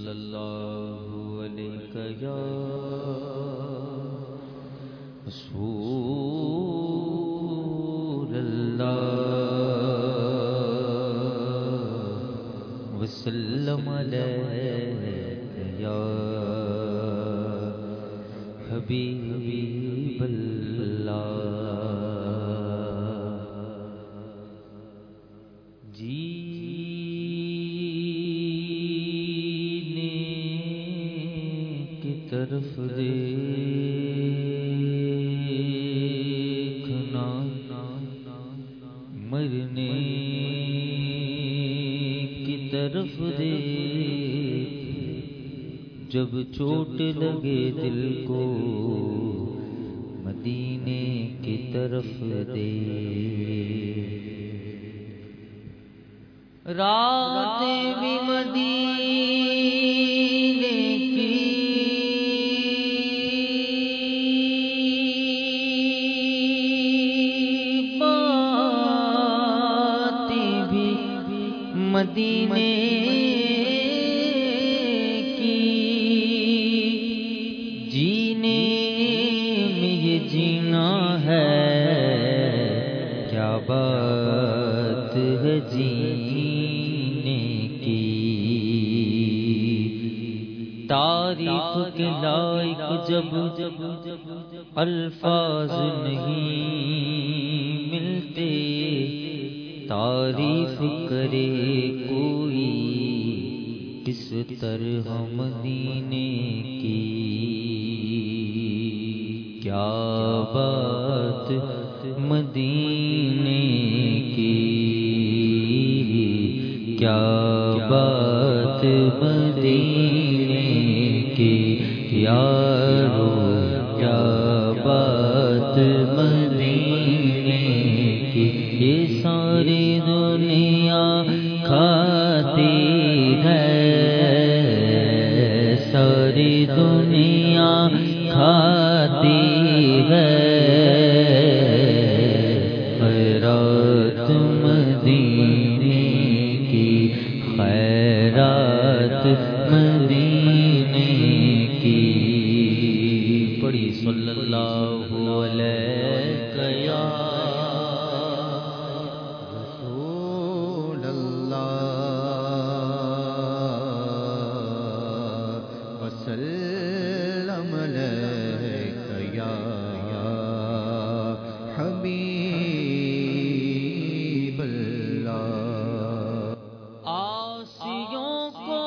اللہ علیہ یا رسول اللہ وسلم علیہ یا حبیب اللہ طرف دیکھنا مرنے کی طرف دیکھ جب چوٹ لگے دل کو مدینے کی طرف دیکھ راتیں بھی مدینے کی مدینے کی جینے میں یہ جینا ہے کیا بات ہے جینے کی تعریف کے لائق جب الفاظ نہیں ملتے تعریف کرے کوئی کس طرح مدینے کی کیا بات مدینے کی کیا بات مدینے کی یارو کیا بات مدینے کی یہ ساری دنیا کھاتی ہے ساری دنیا کھاتی ہے خیرات مدینے کی خیرات مدینے کی پڑھی صلی اللہ علیہ یا وسلم علیک یا حبیب اللہ آسیوں کو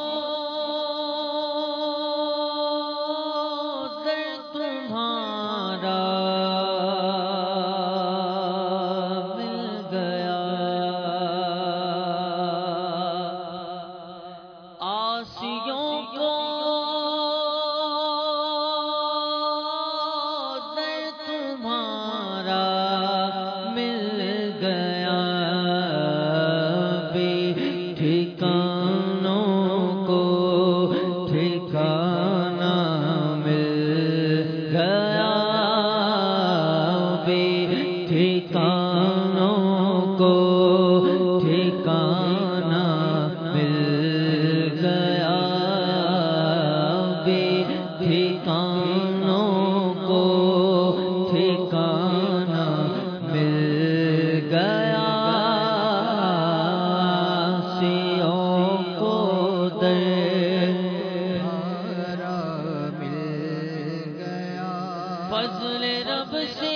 در تمہارا مل گیا آسیوں کو ٹھکانوں کو ٹھکانہ مل گیا بے ٹھکانوں کو ٹھکانہ مل گیا بے ٹھکانوں کو ٹھکانہ مل گیا فضل رب سے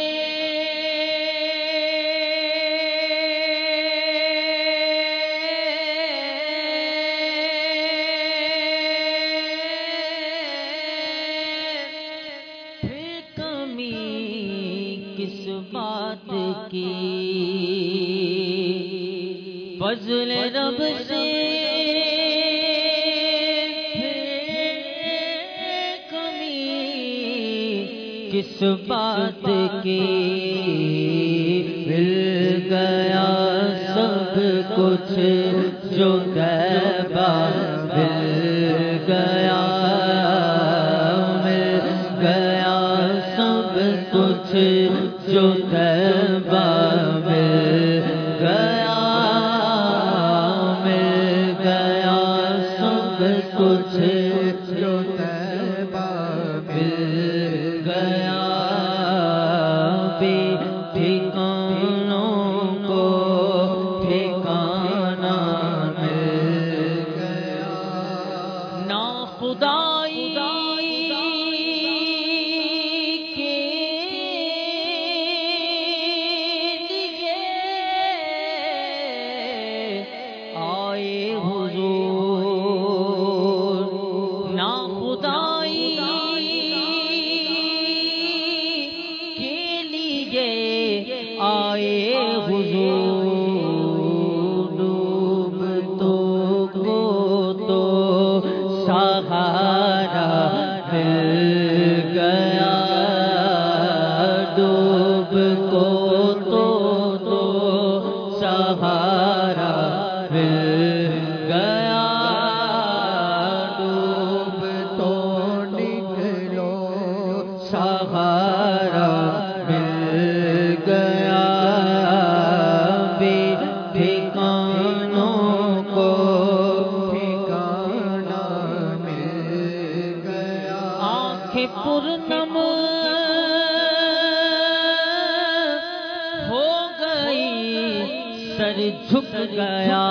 پھر کمی کس بات کی فضل رب سے کس بات کی مل گیا سب کچھ جو غیبہ مل گیا سب کچھ جو غیبہ مل گیا سب کچھ جو طیبہ مل گیا بے ٹھکانوں کو ٹھکانہ مل گیا نا خدائی کے لیے آئے حضور نا خدائی کے لیے آئے حضور ڈوبتوں کو تو سہارا مل گیا ڈوب کو تو سہارا مل گیا ڈوب تو نکلو سہارا مل گیا بے ٹھکانوں کو ٹھکانہ مل گیا آنکھیں پرنم ہو گئی سر جھک گیا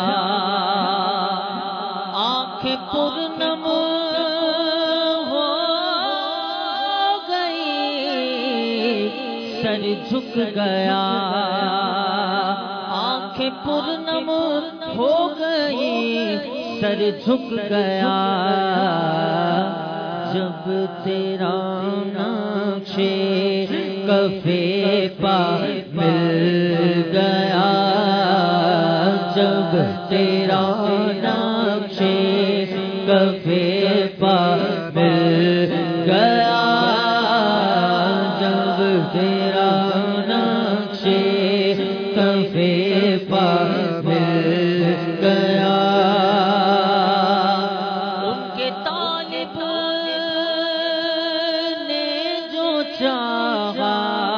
آنکھیں پرنم ہو گئی سر جھک گیا آنکھیں پرنم ہو گئی سر جھک گیا جب تیرا نقش کفے پا مل گیا جب تیرا نقش کفے پا مل گیا جب تیرا نقش کفے پا مل گیا ان کے طالب نے جو چاہا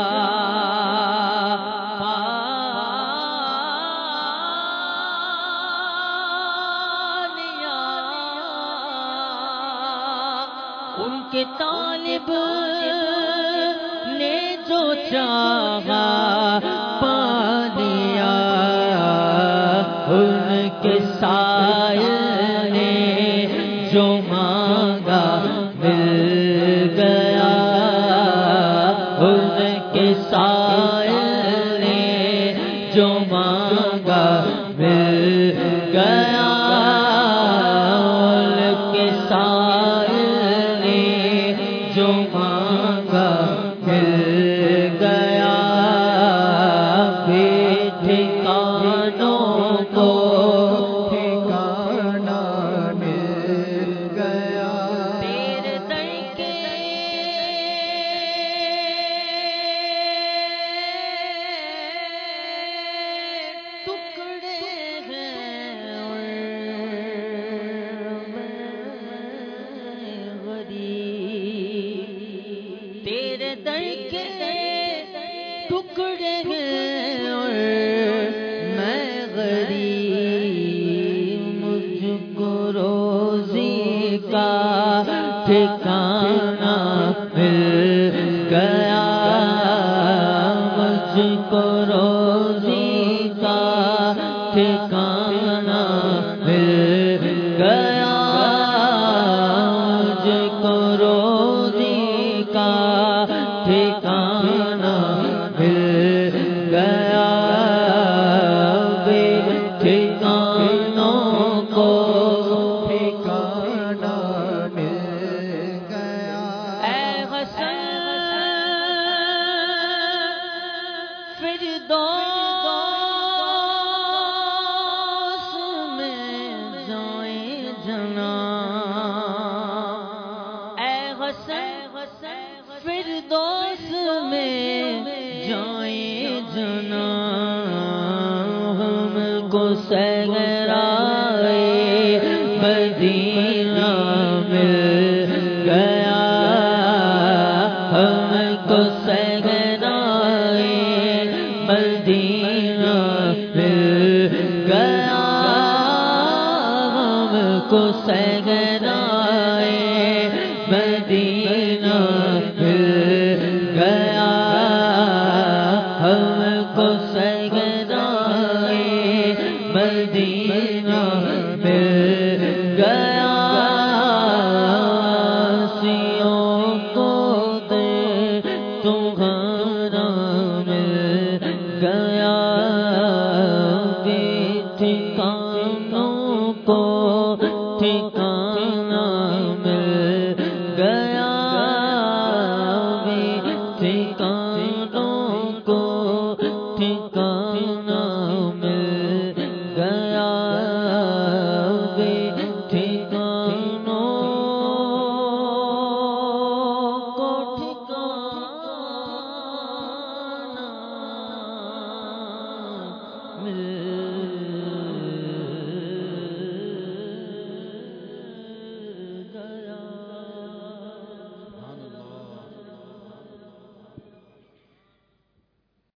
پا لیا ان کے طالب نے جو چاہا پا لیا ان کے سائل نے جو مانگا مل گیا ان کے سائل نے جو مانگا مل گیا ان کے سائل نے جو مانگا مل گیا بے ٹھکانوں کو ٹھکانہ مل گیا تیرے در کے ٹکڑے ہیں غریب تیرے در کے ٹکڑے ہیں اور میں غریب مجھ کو روزی کا ٹھکانہ مل گیا مجھ کو روزی کا ٹھکانہ مل گیا مجھ کو روزی کا ٹھکانہ مل گیا بے ٹھکانوں کو ٹھکانہ مل گیا اے حسن فردوس میں جائیں جنا اے حسن فردوس میں جائیں جنا ہم کو صحرائے مدینہ مل گیا ہم کو صحرائے مدینہ مل گیا ہم کو صحرائے سگرائے مدینہ مل گیا ہم کو سگرائے مدینہ مل گیا سیوں کو دے تمہارا مل گیا ٹھکانوں کو ٹھکانہ